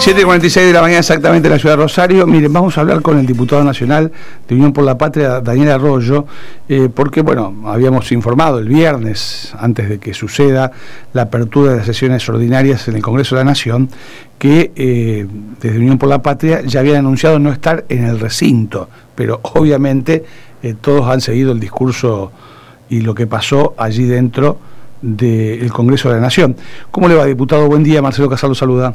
7:46 de la mañana exactamente en la ciudad de Rosario. Miren, vamos a hablar con el diputado nacional de Unión por la Patria, Daniel Arroyo, porque, bueno, habíamos informado el viernes, antes de que suceda la apertura de las sesiones ordinarias en el Congreso de la Nación, que desde Unión por la Patria ya habían anunciado no estar en el recinto, pero obviamente todos han seguido el discurso y lo que pasó allí dentro del Congreso de la Nación. ¿Cómo le va, diputado? Buen día, Marcelo Casal lo saluda.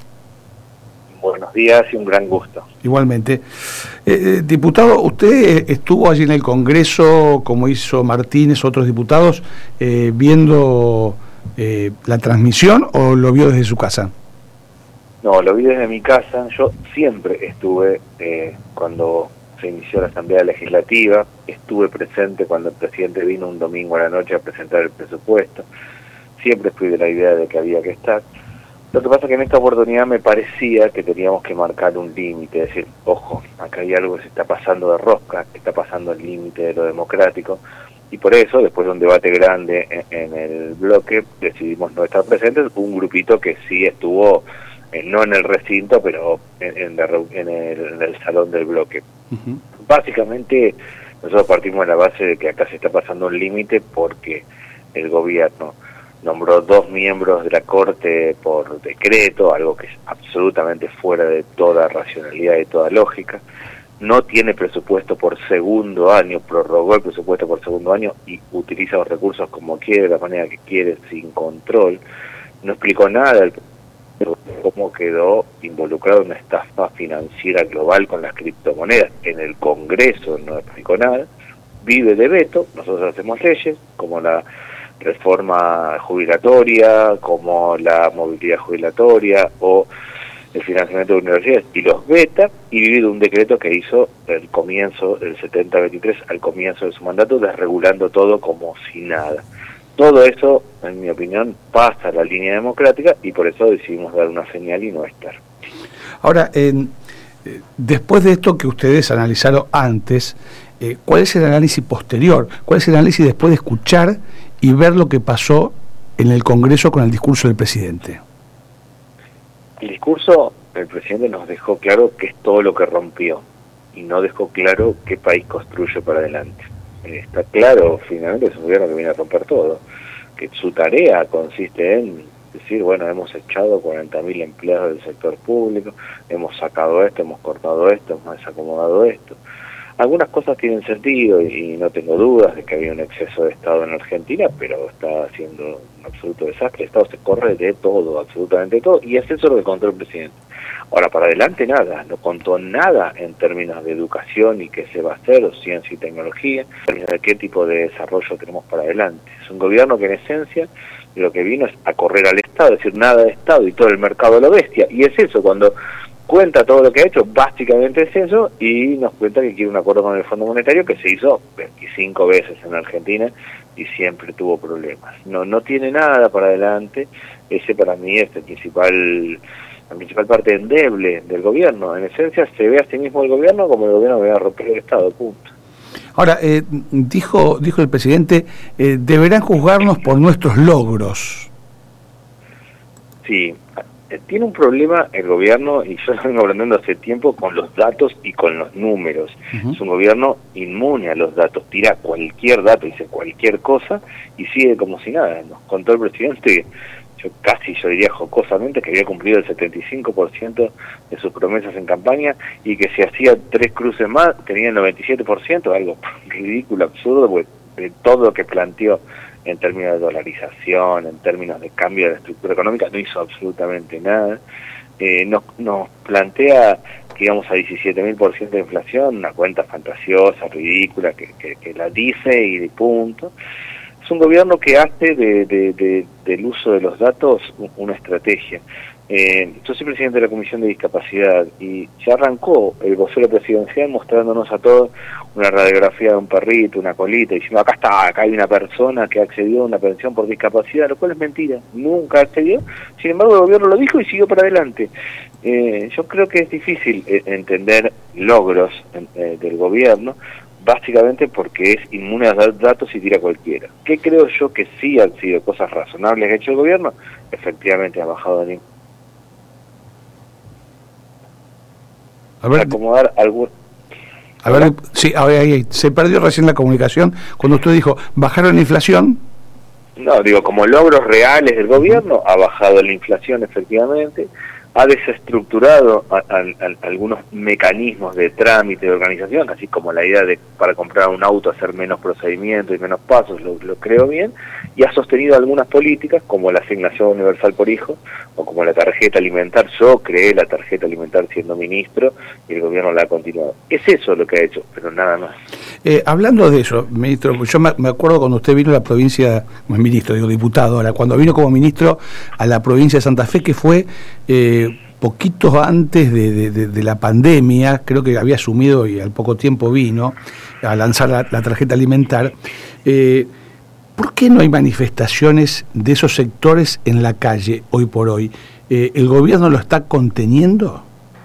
Buenos días y un gran gusto. Igualmente. Diputado, ¿usted estuvo allí en el Congreso, como hizo Martínez, otros diputados, viendo la transmisión o lo vio desde su casa? No, lo vi desde mi casa. Yo siempre estuve, cuando se inició la Asamblea Legislativa, estuve presente cuando el presidente vino un domingo a la noche a presentar el presupuesto. Siempre fui de la idea de que había que estar. Lo que pasa es que en esta oportunidad me parecía que teníamos que marcar un límite, decir, ojo, acá hay algo que se está pasando de rosca, que está pasando el límite de lo democrático, y por eso, después de un debate grande en el bloque, decidimos no estar presentes, un grupito que sí estuvo, no en el recinto, pero en el salón del bloque. Básicamente, nosotros partimos de la base de que acá se está pasando un límite porque el gobierno nombró 2 miembros de la Corte por decreto, algo que es absolutamente fuera de toda racionalidad y toda lógica. No tiene presupuesto por segundo año, prorrogó el presupuesto por segundo año y utiliza los recursos como quiere, de la manera que quiere, sin control. No explicó nada de cómo quedó involucrado en una estafa financiera global con las criptomonedas. En el Congreso no explicó nada. Vive de veto, nosotros hacemos leyes, como la reforma jubilatoria, como la movilidad jubilatoria o el financiamiento de universidades, y los veta, y vive de un decreto que hizo el comienzo, el 7023, al comienzo de su mandato, desregulando todo como si nada. Todo eso, en mi opinión, pasa la línea democrática y por eso decidimos dar una señal y no estar. Ahora, después de esto que ustedes analizaron antes, ¿cuál es el análisis posterior? ¿Cuál es el análisis después de escuchar y ver lo que pasó en el Congreso con el discurso del presidente? El discurso del presidente nos dejó claro que es todo lo que rompió y no dejó claro qué país construye para adelante. Está claro, finalmente, es un gobierno que viene a romper todo, que su tarea consiste en decir, bueno, hemos echado 40.000 empleados del sector público, hemos sacado esto, hemos cortado esto, hemos desacomodado esto. Algunas cosas tienen sentido y no tengo dudas de que había un exceso de Estado en Argentina, pero está haciendo un absoluto desastre. El Estado se corre de todo, absolutamente todo, y es eso lo que contó el presidente. Ahora, para adelante nada, no contó nada en términos de educación y qué se va a hacer, o ciencia y tecnología, en términos de qué tipo de desarrollo tenemos para adelante. Es un gobierno que en esencia lo que vino es a correr al Estado, es decir, nada de Estado y todo el mercado a lo bestia, y es eso, cuando cuenta todo lo que ha hecho, básicamente es eso, y nos cuenta que quiere un acuerdo con el Fondo Monetario que se hizo 25 veces en Argentina y siempre tuvo problemas. No tiene nada para adelante. Ese para mí es la principal parte endeble del gobierno. En esencia se ve a sí mismo el gobierno como el gobierno que va a romper el Estado, punto. Ahora, dijo el presidente, deberán juzgarnos por nuestros logros. Sí, tiene un problema el gobierno, y yo lo vengo hablando hace tiempo, con los datos y con los números. Es un gobierno inmune a los datos, tira cualquier dato, dice cualquier cosa y sigue como si nada. Nos contó el presidente, yo diría jocosamente, que había cumplido el 75% de sus promesas en campaña y que si hacía 3 cruces más tenía el 97%, algo ridículo, absurdo, porque de todo lo que planteó en términos de dolarización, en términos de cambio de la estructura económica, no hizo absolutamente nada. Nos plantea que íbamos a 17.000% de inflación, una cuenta fantasiosa, ridícula, que la dice y de punto. Es un gobierno que hace del uso de los datos una estrategia. Yo soy presidente de la Comisión de Discapacidad y ya arrancó el vocero presidencial mostrándonos a todos una radiografía de un perrito, una colita, diciendo acá hay una persona que accedió a una pensión por discapacidad, lo cual es mentira, nunca accedió. Sin embargo, el gobierno lo dijo y siguió para adelante. Yo creo que es difícil entender logros del gobierno, básicamente porque es inmune a dar datos y tira cualquiera. ¿Qué creo yo que sí han sido cosas razonables que ha hecho el gobierno? Efectivamente ha bajado el A ver, acomodar algún... a ver, sí, ahí, se perdió recién la comunicación cuando usted dijo, ¿bajaron la inflación? No, digo, como logros reales del gobierno, ha bajado la inflación efectivamente, ha desestructurado algunos mecanismos de trámite de organización, así como la idea de para comprar un auto hacer menos procedimientos y menos pasos, lo creo bien, y ha sostenido algunas políticas como la asignación universal por hijo o como la tarjeta alimentar. Yo creé la tarjeta alimentar siendo ministro y el gobierno la ha continuado. Es eso lo que ha hecho, pero nada más. Hablando de eso, ministro, yo me acuerdo cuando usted vino a la provincia, como ministro, digo diputado ahora, cuando vino como ministro a la provincia de Santa Fe, que fue poquitos antes de la pandemia, creo que había asumido y al poco tiempo vino a lanzar la tarjeta alimentar. ¿Por qué no hay manifestaciones de esos sectores en la calle hoy por hoy? ¿El gobierno lo está conteniendo?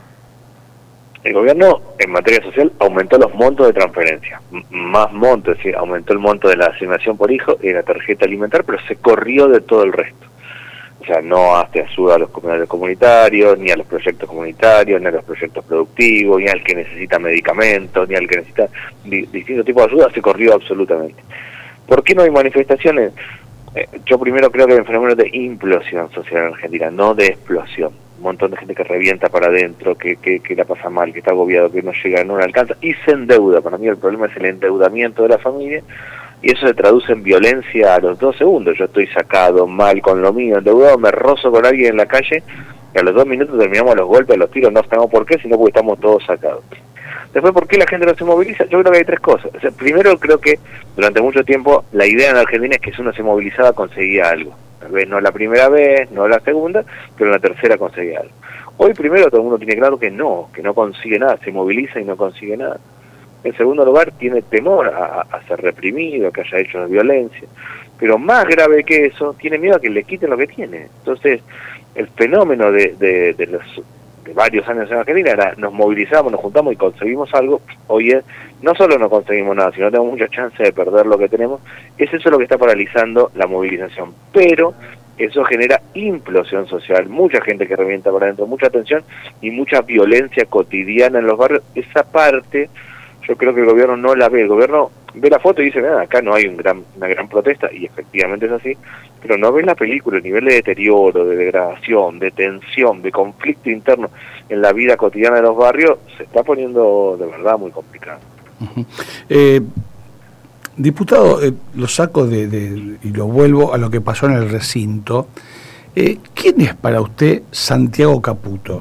El gobierno, en materia social, aumentó los montos de transferencia, más montos, es decir, aumentó el monto de la asignación por hijo y de la tarjeta alimentar, pero se corrió de todo el resto. O sea, no hace ayuda a los comedores comunitarios, ni a los proyectos comunitarios, ni a los proyectos productivos, ni al que necesita medicamentos, ni al que necesita distintos tipos de ayuda, se corrió absolutamente. ¿Por qué no hay manifestaciones? Yo primero creo que hay un fenómeno de implosión social en Argentina, no de explosión. Un montón de gente que revienta para adentro, que la pasa mal, que está agobiado, que no llega, no le alcanza, y se endeuda. Para mí el problema es el endeudamiento de la familia, y eso se traduce en violencia a los 2 segundos. Yo estoy sacado, mal, con lo mío, endeudado, me rozo con alguien en la calle, y a los 2 minutos terminamos a los golpes, a los tiros, no sabemos por qué, sino porque estamos todos sacados. Después, ¿por qué la gente no se moviliza? Yo creo que hay 3 cosas. O sea, primero, creo que durante mucho tiempo la idea en Argentina es que si uno se movilizaba conseguía algo. Tal vez no la primera vez, no la segunda, pero en la tercera conseguía algo. Hoy primero todo el mundo tiene claro que no consigue nada, se moviliza y no consigue nada. En segundo lugar, tiene temor a ser reprimido, que haya hechos de violencia. Pero más grave que eso, tiene miedo a que le quiten lo que tiene. Entonces, el fenómeno de varios años en Argentina era, nos movilizamos, nos juntamos y conseguimos algo. Hoy es, no solo no conseguimos nada, sino tenemos mucha chance de perder lo que tenemos. Es eso lo que está paralizando la movilización. Pero eso genera implosión social, mucha gente que revienta para adentro, mucha tensión y mucha violencia cotidiana en los barrios. Esa parte yo creo que el gobierno no la ve. El gobierno ve la foto y dice, acá no hay una gran protesta, y efectivamente es así, pero no ve la película, el nivel de deterioro, de degradación, de tensión, de conflicto interno en la vida cotidiana de los barrios, se está poniendo de verdad muy complicado. Diputado, lo saco y lo vuelvo a lo que pasó en el recinto. ¿Quién es para usted Santiago Caputo?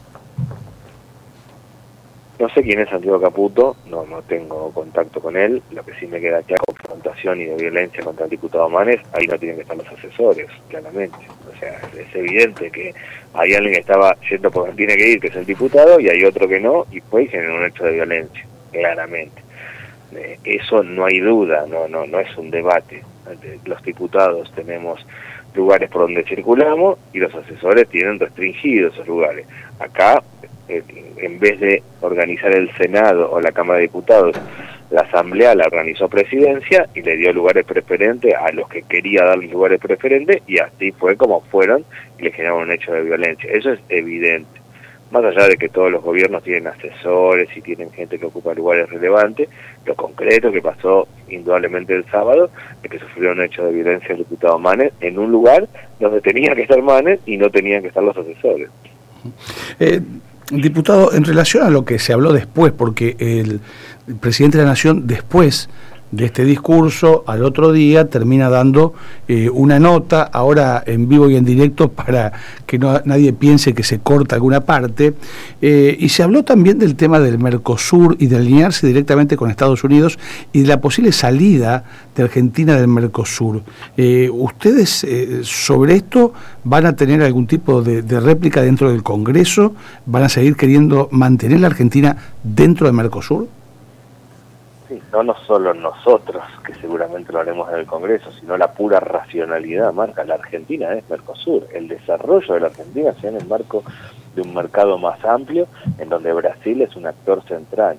No sé quién es Santiago Caputo, no tengo contacto con él. Lo que sí me queda claro, confrontación y de violencia contra el diputado Manes, ahí no tienen que estar los asesores, claramente. O sea, es evidente que hay alguien que estaba yendo por donde tiene que ir, que es el diputado, y hay otro que no, y pues generó un hecho de violencia, claramente. Eso no hay duda, no es un debate. Los diputados tenemos lugares por donde circulamos y los asesores tienen restringidos esos lugares. Acá, en vez de organizar el Senado o la Cámara de Diputados, la Asamblea la organizó Presidencia y le dio lugares preferentes a los que quería darle lugares preferentes, y así fue como fueron y le generaron un hecho de violencia. Eso es evidente. Más allá de que todos los gobiernos tienen asesores y tienen gente que ocupa lugares relevantes, lo concreto que pasó indudablemente el sábado es que sufrió un hecho de violencia el diputado Manes en un lugar donde tenía que estar Manes y no tenían que estar los asesores. Diputado, en relación a lo que se habló después, porque el presidente de la Nación, después de este discurso, al otro día termina dando una nota, ahora en vivo y en directo, para que nadie piense que se corta alguna parte, y se habló también del tema del Mercosur y de alinearse directamente con Estados Unidos y de la posible salida de Argentina del Mercosur. ¿Ustedes sobre esto van a tener algún tipo de réplica dentro del Congreso? ¿Van a seguir queriendo mantener la Argentina dentro del Mercosur? Sí, no solo nosotros, que seguramente lo haremos en el Congreso, sino la pura racionalidad marca. La Argentina es Mercosur. El desarrollo de la Argentina sea en el marco de un mercado más amplio, en donde Brasil es un actor central.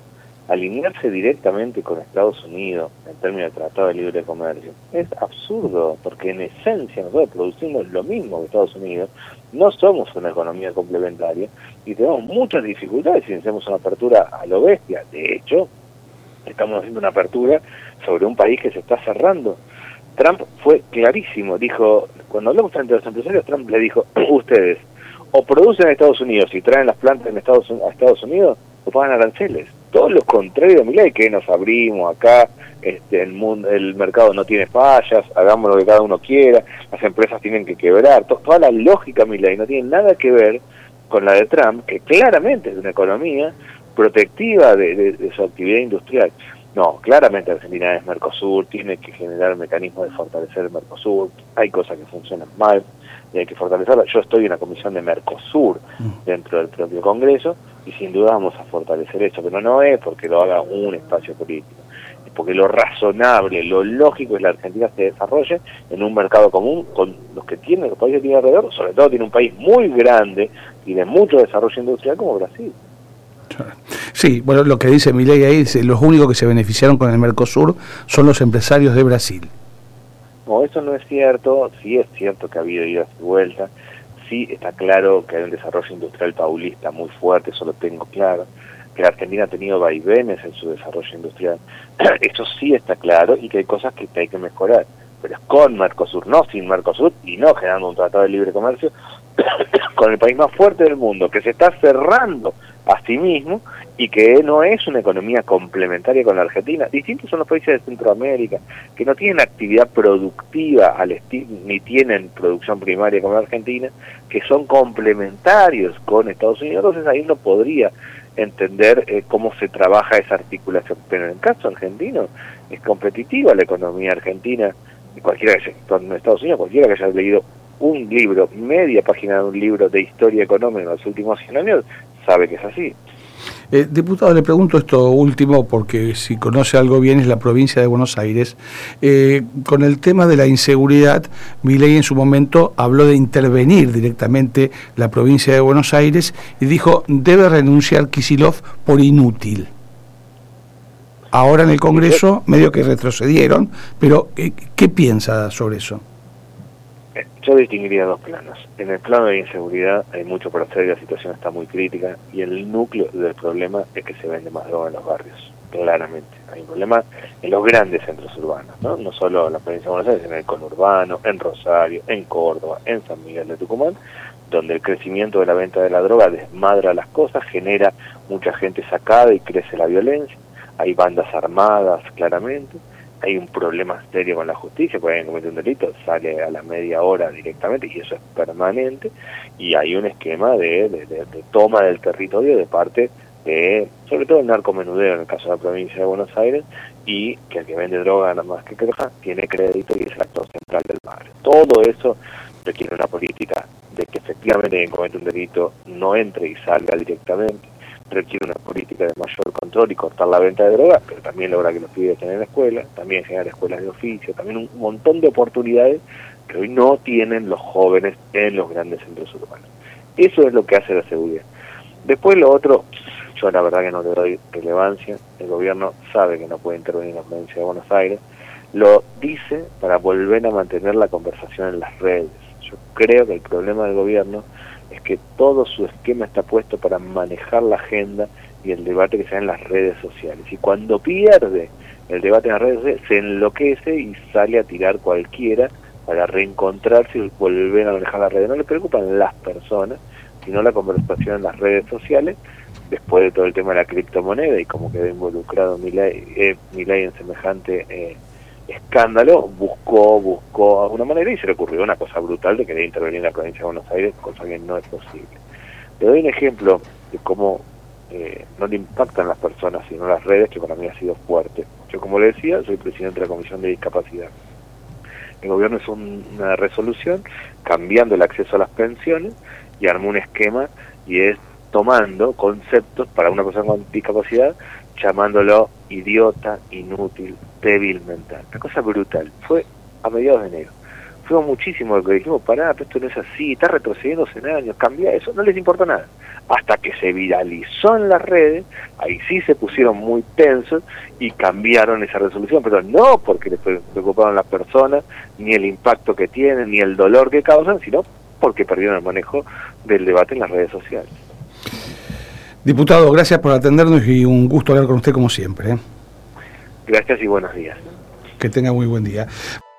alinearse directamente con Estados Unidos en términos de Tratado de Libre Comercio es absurdo, porque en esencia nosotros producimos lo mismo que Estados Unidos, no somos una economía complementaria y tenemos muchas dificultades si hacemos una apertura a lo bestia. De hecho, estamos haciendo una apertura sobre un país que se está cerrando. Trump fue clarísimo, dijo, cuando hablamos entre los empresarios, Trump le dijo, ustedes o producen en Estados Unidos y traen las plantas a Estados Unidos o pagan aranceles. Todo lo contrario de Milei, que nos abrimos acá, el mercado no tiene fallas, hagamos lo que cada uno quiera, las empresas tienen que quebrar. Toda la lógica Milei no tiene nada que ver con la de Trump, que claramente es una economía protectiva de su actividad industrial. No, claramente Argentina es Mercosur, tiene que generar mecanismos de fortalecer el Mercosur, hay cosas que funcionan mal y hay que fortalecerlas. Yo estoy en la comisión de Mercosur dentro del propio Congreso y sin duda vamos a fortalecer eso, pero no es porque lo haga un espacio político, es porque lo razonable, lo lógico es que la Argentina se desarrolle en un mercado común con los que tienen, los países que tienen alrededor, sobre todo tiene un país muy grande y de mucho desarrollo industrial como Brasil. Sí, bueno, lo que dice Milei ahí es los únicos que se beneficiaron con el Mercosur son los empresarios de Brasil. No, eso no es cierto. Sí es cierto que ha habido idas y vueltas, sí está claro que hay un desarrollo industrial paulista muy fuerte, eso lo tengo claro, que la Argentina ha tenido vaivenes en su desarrollo industrial, eso sí está claro, y que hay cosas que hay que mejorar, pero es con Mercosur, no sin Mercosur, y no generando un tratado de libre comercio con el país más fuerte del mundo, que se está cerrando a sí mismo y que no es una economía complementaria con la Argentina. Distintos son los países de Centroamérica, que no tienen actividad productiva ni tienen producción primaria como la Argentina, que son complementarios con Estados Unidos. Entonces ahí uno podría entender cómo se trabaja esa articulación. Pero en el caso argentino, es competitiva la economía argentina, cualquiera que en Estados Unidos, cualquiera que haya leído un libro, media página de un libro de historia económica en los últimos 100 años, sabe que es así. Diputado, le pregunto esto último porque si conoce algo bien es la provincia de Buenos Aires. Con el tema de la inseguridad, Milei en su momento habló de intervenir directamente la provincia de Buenos Aires y dijo debe renunciar Kicillof por inútil. Ahora en el Congreso medio que retrocedieron, pero ¿qué piensa sobre eso? Yo distinguiría dos planos. En el plano de inseguridad hay mucho por hacer y la situación está muy crítica, y el núcleo del problema es que se vende más droga en los barrios. Claramente hay un problema en los grandes centros urbanos, no solo en la provincia de Buenos Aires, en el conurbano, en Rosario, en Córdoba, en San Miguel de Tucumán, donde el crecimiento de la venta de la droga desmadra las cosas, genera mucha gente sacada y crece la violencia. Hay bandas armadas claramente, hay un problema serio con la justicia, porque alguien comete un delito, sale a la media hora directamente, y eso es permanente, y hay un esquema de toma del territorio de parte de, sobre todo el narcomenudeo en el caso de la provincia de Buenos Aires, y que el que vende droga nada más que droga tiene crédito y es el actor central del barrio. Todo eso requiere una política de que efectivamente quien comete un delito no entre y salga directamente, requiere una política de mayor control y cortar la venta de drogas, pero también logra que los pibes estén en la escuela, también generar escuelas de oficio, también un montón de oportunidades que hoy no tienen los jóvenes en los grandes centros urbanos. Eso es lo que hace la seguridad. Después lo otro, yo la verdad que no le doy relevancia, el gobierno sabe que no puede intervenir en la provincia de Buenos Aires, lo dice para volver a mantener la conversación en las redes. Yo creo que el problema del gobierno es que todo su esquema está puesto para manejar la agenda y el debate que se da en las redes sociales. Y cuando pierde el debate en las redes sociales, se enloquece y sale a tirar cualquiera para reencontrarse y volver a manejar las redes. No le preocupan las personas, sino la conversación en las redes sociales, después de todo el tema de la criptomoneda y como quedó involucrado Milei en semejante escándalo, buscó de alguna manera y se le ocurrió una cosa brutal de querer intervenir en la provincia de Buenos Aires, cosa que no es posible. Le doy un ejemplo de cómo no le impactan las personas sino las redes, que para mí ha sido fuerte. Yo, como le decía, soy presidente de la Comisión de Discapacidad. El gobierno hizo una resolución cambiando el acceso a las pensiones y armó un esquema, y es tomando conceptos para una persona con discapacidad, llamándolo idiota, inútil, débil mental. Una cosa brutal. Fue a mediados de enero. fuimos muchísimo lo que dijimos, pará, pero esto no es así, está retrocediendo en años, cambia eso, no les importó nada. Hasta que se viralizó en las redes, ahí sí se pusieron muy tensos y cambiaron esa resolución, pero no porque les preocuparon las personas, ni el impacto que tienen, ni el dolor que causan, sino porque perdieron el manejo del debate en las redes sociales. Diputado, gracias por atendernos y un gusto hablar con usted como siempre. Gracias y buenos días. Que tenga muy buen día.